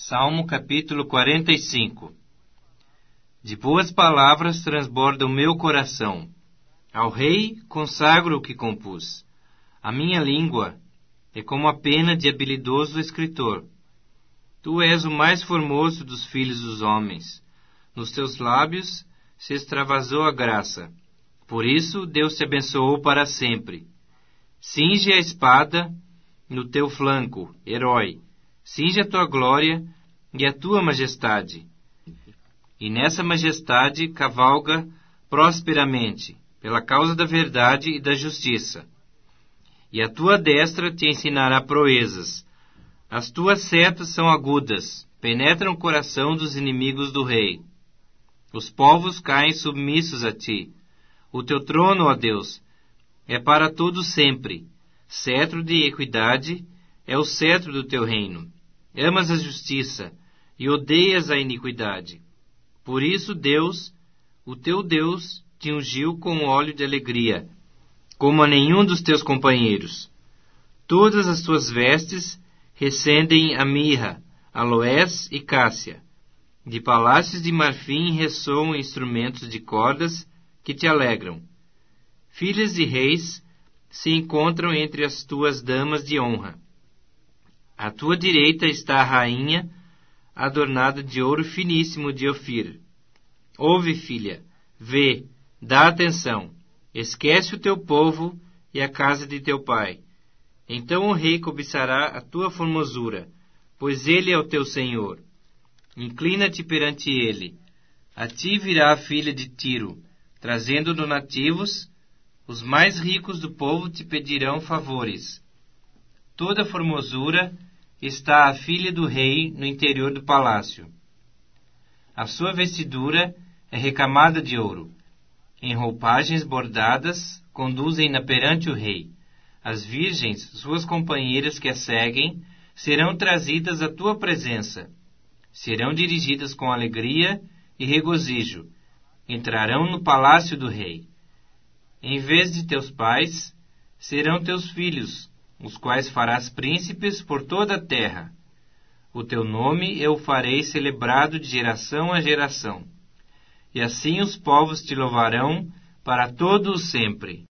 Salmo capítulo 45. De boas palavras transborda o meu coração. Ao rei consagro o que compus. A minha língua é como a pena de habilidoso escritor. Tu és o mais formoso dos filhos dos homens. Nos teus lábios se extravasou a graça. Por isso Deus te abençoou para sempre. Cinge a espada no teu flanco, herói. Cinge a tua glória e a tua majestade. E nessa majestade cavalga prosperamente, pela causa da verdade e da justiça. E a tua destra te ensinará proezas. As tuas setas são agudas, penetram o coração dos inimigos do rei. Os povos caem submissos a ti. O teu trono, ó Deus, é para todo sempre. Cetro de equidade é o cetro do teu reino. Amas a justiça e odeias a iniquidade. Por isso Deus, o teu Deus, te ungiu com óleo de alegria, como a nenhum dos teus companheiros. Todas as tuas vestes recendem a mirra, aloés e cássia. De palácios de marfim ressoam instrumentos de cordas que te alegram. Filhas de reis se encontram entre as tuas damas de honra. À tua direita está a rainha, adornada de ouro finíssimo de Ofir. Ouve, filha, vê, dá atenção. Esquece o teu povo e a casa de teu pai. Então o rei cobiçará a tua formosura, pois ele é o teu senhor. Inclina-te perante ele. A ti virá a filha de Tiro, trazendo donativos. Os mais ricos do povo te pedirão favores. Toda formosura está a filha do rei no interior do palácio. A sua vestidura é recamada de ouro. Em roupagens bordadas, conduzem-na perante o rei. As virgens, suas companheiras que a seguem, serão trazidas à tua presença. Serão dirigidas com alegria e regozijo. Entrarão no palácio do rei. Em vez de teus pais, serão teus filhos, os quais farás príncipes por toda a terra. O teu nome eu farei celebrado de geração a geração. E assim os povos te louvarão para todo o sempre.